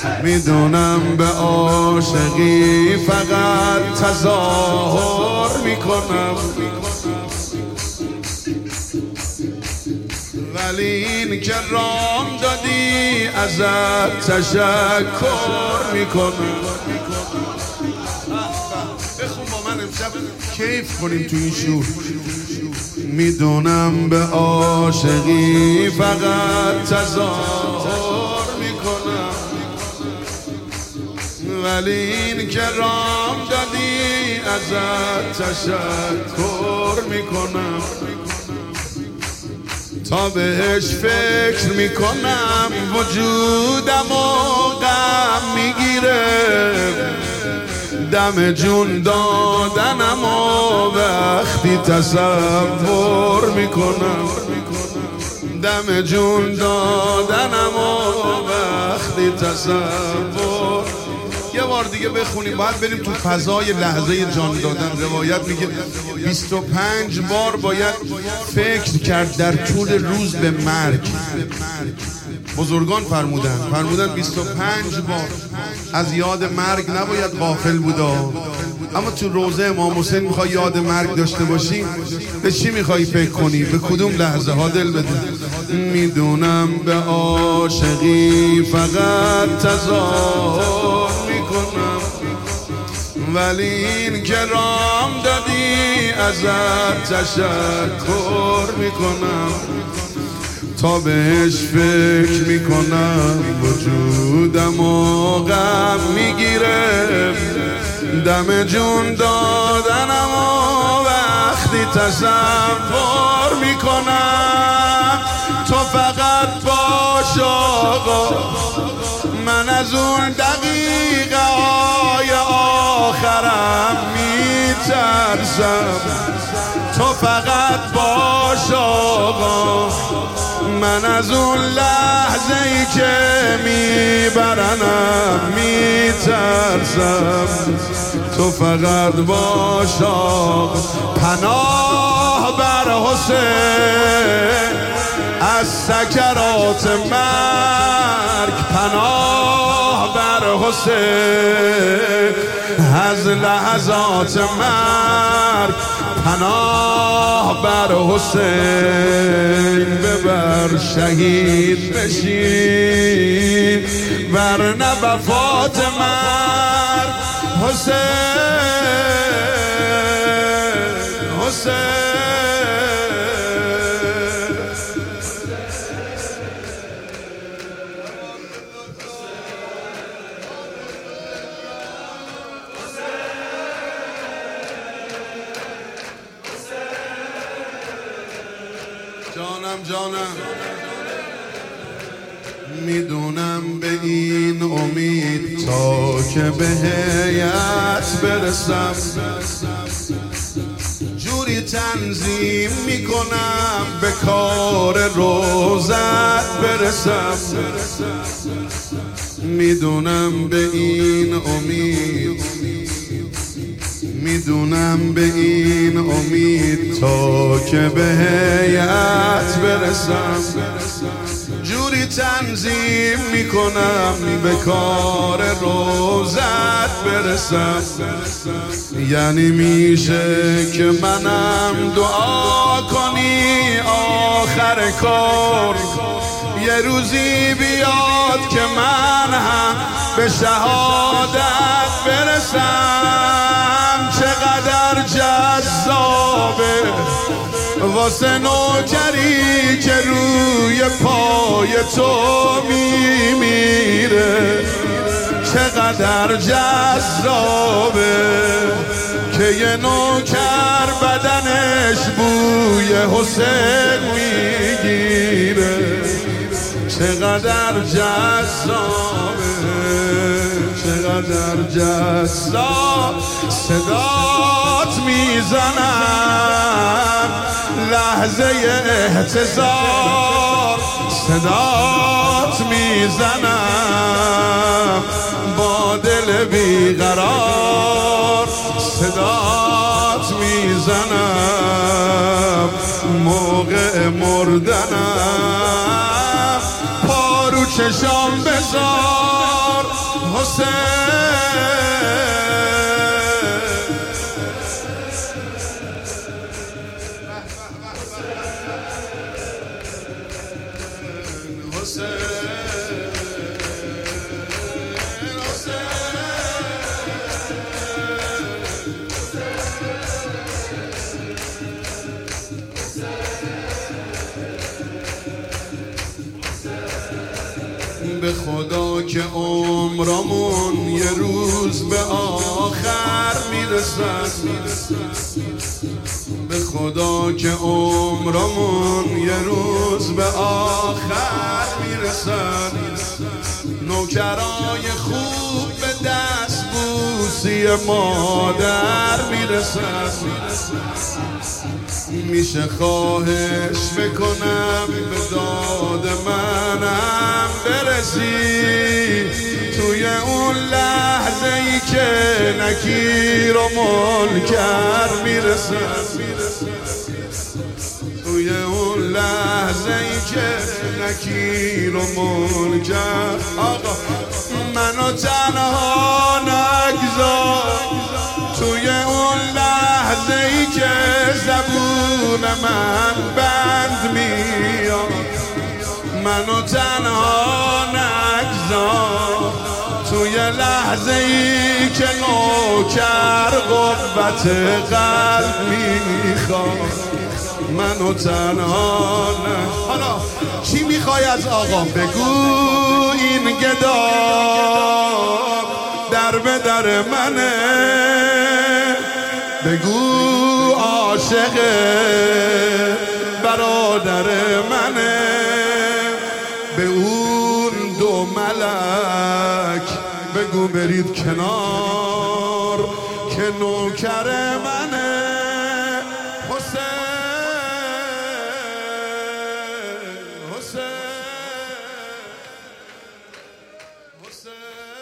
میدونم به عاشقی فقط تظاهر میکنم، ولی این که رام دادی ازت تشکر میکنم. بخون با من امشب کیف کنیم تو این شور. میدونم به عاشقی فقط تظاهر میکنم، ولی این که رام دادی ازت تشکر میکنم. تا بهش فکر میکنم وجودم و غم میگیره، دم جون دادنم و وقتی تصور میکنم، دم جون دادنم و وقتی تصور. یه بار دیگه بخونیم، باید بریم تو فضای لحظه جان دادن. روایت میگه 25 بار باید فکر کرد در طول روز به مرگ. بزرگان فرمودن 25 بار از یاد مرگ نباید غافل بودا. اما تو روزه امام حسین میخوای یاد مرگ داشته باشی، به چی میخوای فکر کنی؟ به کدوم لحظه ها دل بده؟ میدونم به عاشقی فقط تظاهر میکنم، ولی این که رام دادی ازت تشکر میکنم. تا بهش فکر میکنم وجودم و غم میگیره، دم جون دادنم و وقتی تصور میکنم. تو فقط باش آقا، من از اون دقیقه های آخرم میترسم. تو فقط باش آقا، من از اون لحظه ای که میبرنم میترسم. تو فقط باش آقا. پناه بر حسین از سکرات مرگ، پناه بر حسین از لحظات مرگ، پناه بر حسین. ببر شهید بشین ورنه وفات مرگ. حسین حسین جانم میدونم به این امید تا که به هیئت برسم، جوری تنظیم میکنم به کار روزت برسم. میدونم به این امید، میدونم به این امید تا که به هیئت برسم، جوری تنظیم میکنم به کار روزت برسم. یعنی میشه که منم دعا کنی آخر کار، یه روزی بیاد که من هم به شهادت برسم. چقدر جذابه واسه نوکری که روی پای تو میمیره، چقدر جذابه که یه نوکر بدنش بوی حسین میگیره، چقدر جذابه، چقدر جذاب. صدات میزنم لحظه احتضار، صدات میزنم با دل بیقرار، صدات میزنم موقع مردنم. پا رو چشام بذار به خدا که عمرمون یه روز به آخر میرسد، به خدا که عمرمون یه روز به آخر میرسد. نوکرای خوب به دست بوسی مادر میرسد. میشه خواهش بکنم به داد منم برسی، توی اون لحظه ای که نکیر و منکر میرسد، توی اون لحظه ای که نکیر و منکر. آقا منو تنها نگذار، توی اون لحظه ای که زبون من بند میاد، منو تنها نگذار، توی لحظه ای که نوکر قوت قلب میخواد، منو تنها نه. حالا چی میخوای از آقا؟ بگو این گدا در به در منه، بگو عاشق برادر منه، به اون دو ملک بگو برید کنار که نوکر منه. حسین